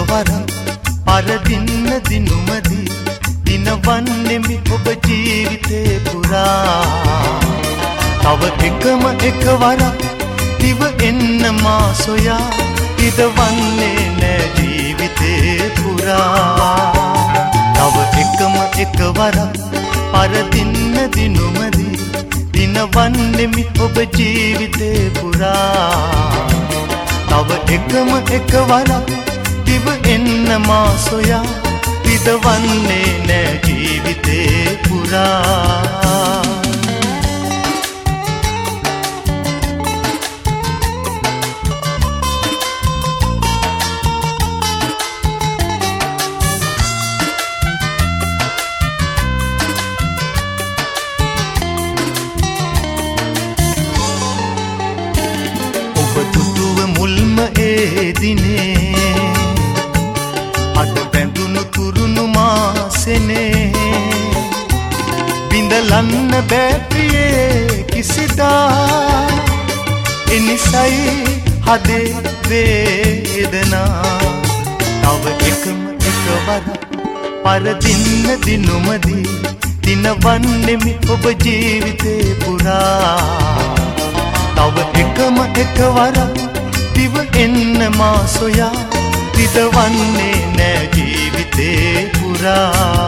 වරක් පරදින්න දිනුමදී දිනවන්නෙමි ඔබ ජීවිතේ පුරා. තව එකම එක වරක් දිව එන්න මා සොයා ඉදවන්නේ නෑ ජීවිතේ පුරා. තව එකම එක වරක් පරදින්න දිනුමදී දිනවන්නෙමි ඔබ ජීවිතේ පුරා. තව එකම එක වරක් දිව එන්න මා සොයා ඉදවන්නේ නෑ ජීවිතේ පුරා. දිනේ අද බැඳුණු තුරුණු මාසෙනේ බිඳලන්න බෑ ප්‍රියේ කිසිදා. එනිසයි හදේ වේදනා. තව එකම එක වරක් පරදින්න දිනුමදී දිනවන්නෙමි ඔබ ජීවිතේ පුරා. තව එකම එක වරක් දිව එන්න මා සොයා ඉදවන්නේ නෑ ජීවිතේ පුරා.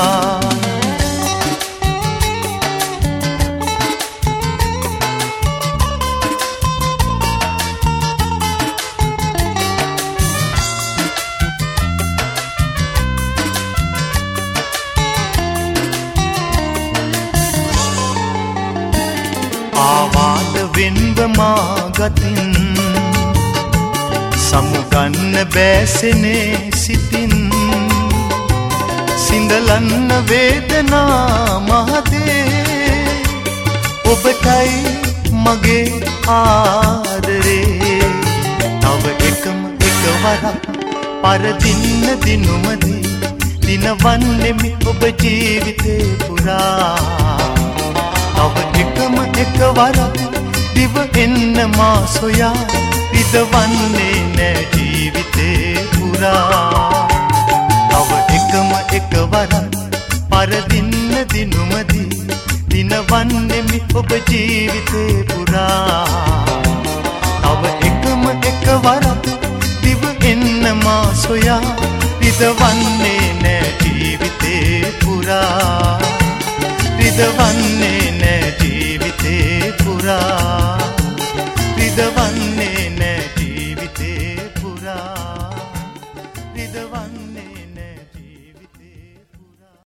ආවාද වෙන්ව මා ගතින් සමුගන්න බෑසෙනේ සිතින්. සිඳලන්න වේදනා මහදේ ඔබටයි මගේ ආදරේ. තව එකම එක වරක් පරදින්න දිනුමදී දිනවන්නෙමි ඔබ ජීවිතේ පුරා. තව එකම එක වරක් දිව එන්න මා සොයා ඉදවන්නේ නෑ ජීවිතේ පුරා. තව එකම එක වරක් පරදින්න දිනුමදී දිනවන්නෙමි ඔබ ජීවිතේ පුරා. තව එකම එක වරක් දිව එන්න මා සොයා ඉදවන්නේ නෑ ජීවිතේ පුරා. ඉදවන්නේ නෑ ජීවිතේ පුරා.